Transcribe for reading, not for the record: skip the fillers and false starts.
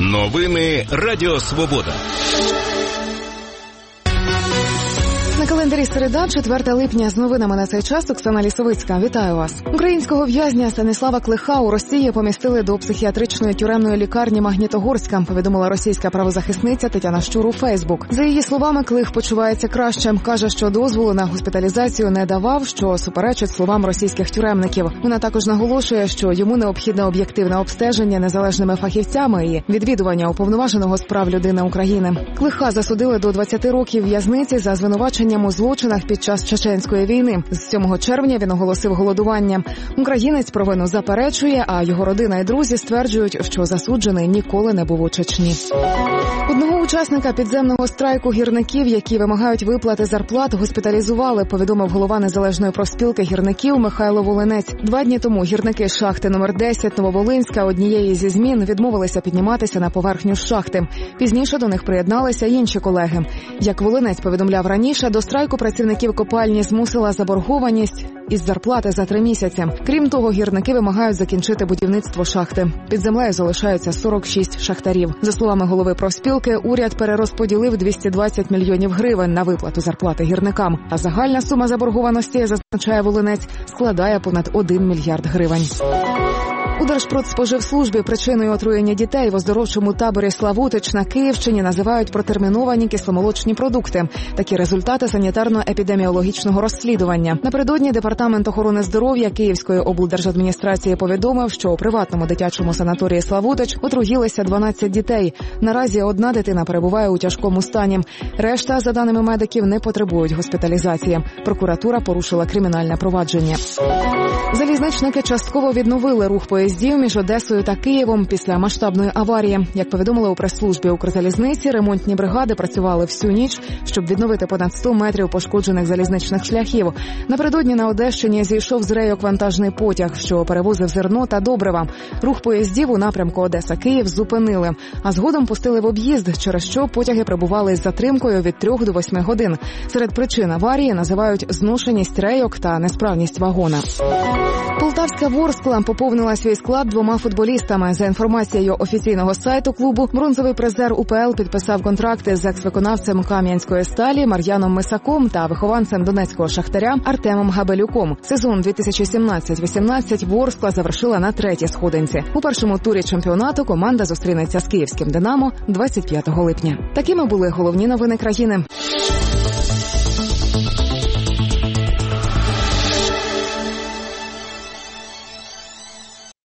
Новини Радіо Свобода. На календарі середа, 4 липня. З новинами на цей час Оксана Лісовицька. Вітаю вас. Українського в'язня Станіслава Клиха у Росії помістили до психіатричної тюремної лікарні Магнітогорська, повідомила російська правозахисниця Тетяна Щур у Фейсбук. За її словами, Клих почувається краще. Каже, що дозволу на госпіталізацію не давав, що суперечить словам російських тюремників. Вона також наголошує, що йому необхідне об'єктивне обстеження незалежними фахівцями і відвідування уповноваженого з прав людини України. Клиха засудили до 20 років в'язниці за звинувачення у злочинах під час Чеченської війни. З 7 червня він оголосив голодування. Українець провину заперечує, а його родина і друзі стверджують, що засуджений ніколи не був у Чечні. Одного учасника підземного страйку гірників, які вимагають виплати зарплат, госпіталізували, повідомив голова Незалежної профспілки гірників Михайло Волинець. 2 дні тому гірники шахти номер 10 Нововолинська однієї зі змін відмовилися підніматися на поверхню шахти. Пізніше до них приєдналися інші колеги. Як Волинець повідомляв раніше, до страйку працівників копальні змусила заборгованість із зарплати за 3 місяці. Крім того, гірники вимагають закінчити будівництво шахти. Під землею залишаються 46 шахтарів. За словами голови профспілки, уряд перерозподілив 220 мільйонів гривень на виплату зарплати гірникам. А загальна сума заборгованості, зазначає Волинець, складає понад 1 мільярд гривень. У Держпродспоживслужбі причиною отруєння дітей в оздоровчому таборі «Славутич» на Київщині називають протерміновані кисломолочні продукти. Такі результати санітарно-епідеміологічного розслідування. Напередодні Департамент охорони здоров'я Київської облдержадміністрації повідомив, що у приватному дитячому санаторії «Славутич» отруїлися 12 дітей. Наразі 1 дитина перебуває у тяжкому стані. Решта, за даними медиків, не потребують госпіталізації. Прокуратура порушила кримінальне провадження. Залізничники частково відновили рух поїздів між Одесою та Києвом після масштабної аварії. Як повідомили у прес-службі Укрзалізниці, ремонтні бригади працювали всю ніч, щоб відновити понад 100 метрів пошкоджених залізничних шляхів. Напередодні на Одещині зійшов з рейок вантажний потяг, що перевозив зерно та добрива. Рух поїздів у напрямку Одеса-Київ зупинили, а згодом пустили в об'їзд, через що потяги прибували із затримкою від 3 до 8 годин. Серед причин аварії називають зношеність рейок та несправність вагона. Полтавська Ворскла поповнила свій склад 2 футболістами. За інформацією офіційного сайту клубу, бронзовий призер УПЛ підписав контракти з екс-виконавцем Кам'янської сталі Мар'яном Мисаком та вихованцем донецького Шахтаря Артемом Габелюком. Сезон 2017-18 Ворскла завершила на 3-й сходинці. У першому турі чемпіонату команда зустрінеться з київським «Динамо» 25 липня. Такими були головні новини країни.